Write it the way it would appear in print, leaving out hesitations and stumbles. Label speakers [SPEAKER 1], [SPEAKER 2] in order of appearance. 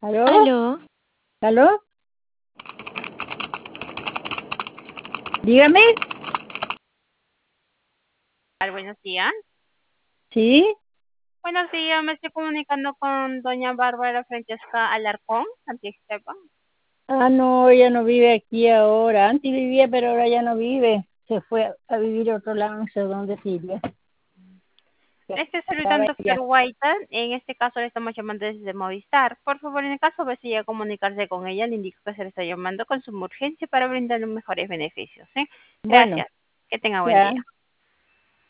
[SPEAKER 1] ¿Aló?
[SPEAKER 2] Aló,
[SPEAKER 1] ¿Aló? Dígame.
[SPEAKER 3] Buenos días.
[SPEAKER 1] ¿Sí?
[SPEAKER 3] Buenos días, me estoy comunicando con doña Bárbara Francesca Alarcón, Santiago.
[SPEAKER 1] No, ella no vive aquí ahora. Antes vivía, pero ahora ya no vive. Se fue a vivir a otro lado, no sé dónde sigue.
[SPEAKER 3] Le estoy
[SPEAKER 1] Estaba
[SPEAKER 3] solicitando
[SPEAKER 1] ella.
[SPEAKER 3] Fer White. En este caso le estamos llamando desde Movistar. Por favor, en el caso desea comunicarse con ella, le indico que se le está llamando con suma urgencia para brindarle mejores beneficios. ¿Sí?
[SPEAKER 1] Bueno,
[SPEAKER 3] Gracias. Que tenga buen
[SPEAKER 1] ya.
[SPEAKER 3] día.